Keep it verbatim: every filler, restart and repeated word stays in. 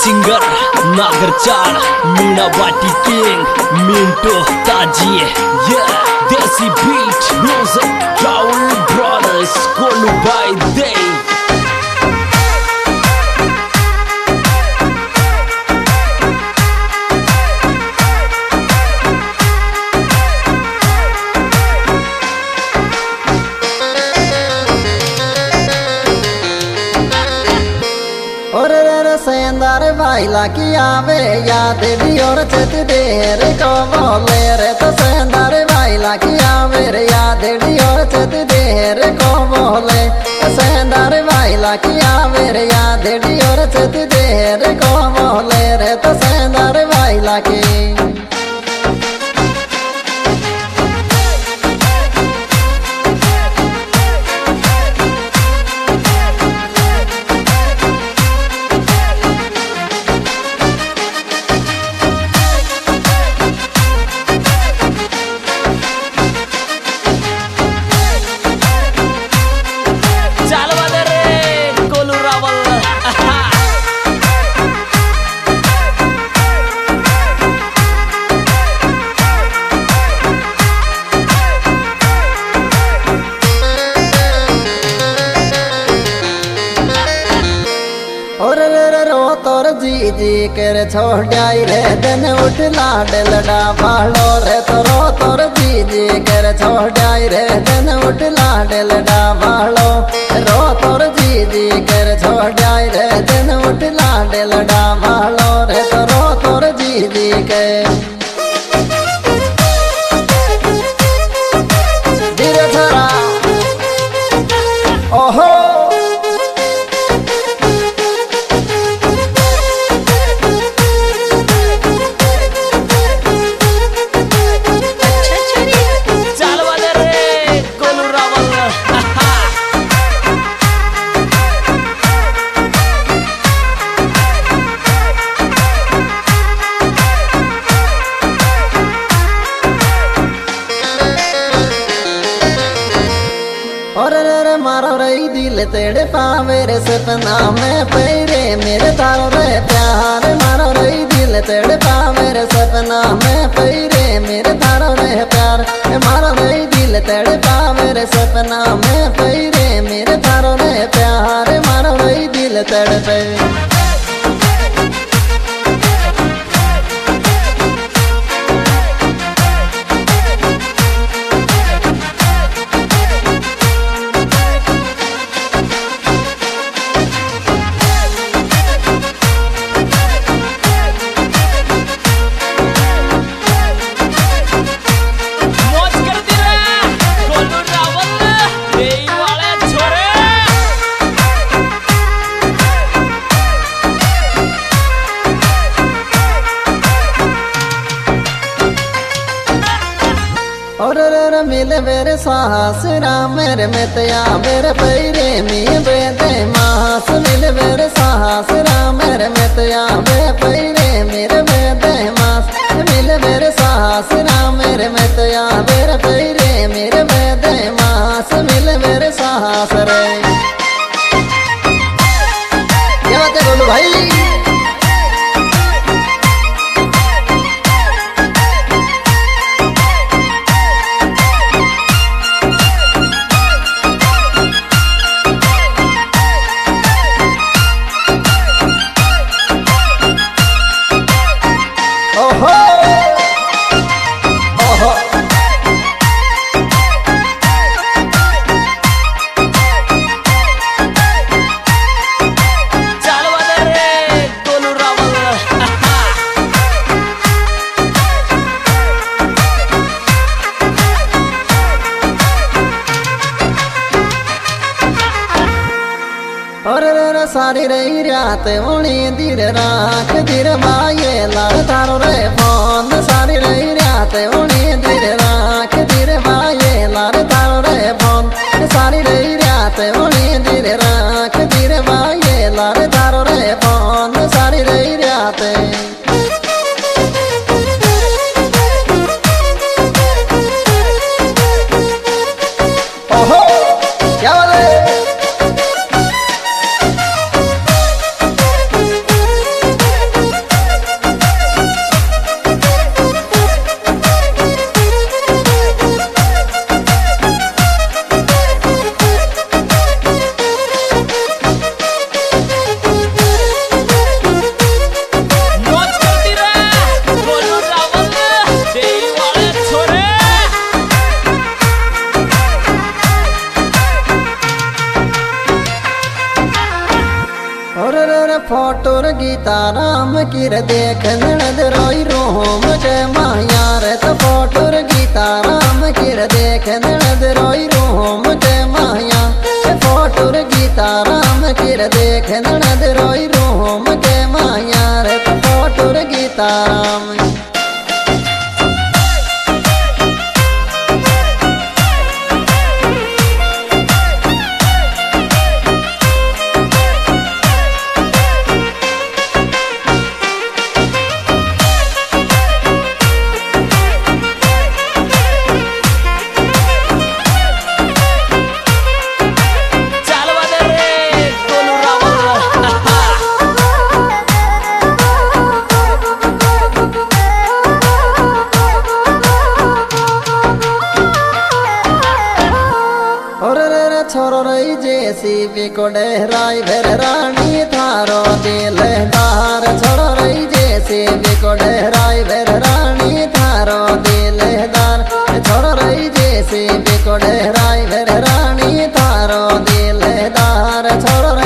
singer नागरचाल Meena बाटी king मिंटो ताजी ये देसी बीट म्यूजिक राहुल ब्रदर्स कोलू बाय दे सेंदार भाईला की आवे याद और चत देर को बोले रे तो सेंदार भाईला की आवे रे याद और चत देर को बोले सेंदार भाईला की आवे रे याद और चत देर को बोले रे तो सेंदार भाईला की जी जी कर छोड़ाई रे दिन उठ लाड लड़ा भालो रे तोरो तोर जी जी कर छोड़ाई रे दिन उठ लाड लड़ा भालो रो तोर जी जी कर छोड़ाई रे दिन उठ लाड लड़ा भालो रे तोरो तोर जी जी के धीरे छोरा ओहो और रे मारो रही दिल तेरे पावे रे सपना में पैरे मेरे तारो रे प्यार मारो रही दिल तेरे पावे रे सपना में पैरे मेरे तारो रे प्यार मारो रही दिल तेरे पावे रे सपना में पैरे मेरे तारो रे प्यार मारो रही दिल तेरे पे और रे मिले मेरे साहस राम मेरे मितया मेरे पैरे मी बेदे मास मिले मेरे साहस राम मेरे मितया मेरे पैरे मेरे बेदे मास मिले मेरे साहस राम मेरे मितया मेरे पैरे मेरे बेदे मास मिले मेरे साहस रे क्या बात है बोलो भाई और रे सारी रही रात उनी धीर राख धीर माये लाल तारो रे फोन सारी रही रात उनी धीर राख धीर माये लाल तारो रे फोन सारी रही रात उनी धीर राख धीर माये लाल तारो रे फोन सारी रही रात ओहो क्या बोले फोटोर गीता राम किर देख ननद रोई रोम के माया रे तो फोटोर गीता राम किर देख ननद रोई रोम के माया फोटोर गीता राम किर देख ननद रोई रोम के माया रे तो फोटोर गीता राम छोरो रही जेसीबी को डहराई भेर रानी थारो दिलदार छोरो रही जेसीबी को डहराई भेर रानी थारो दिलदार छोरो रही जेसीबी को डहराई भेर रानी थारो दिलदार छोरो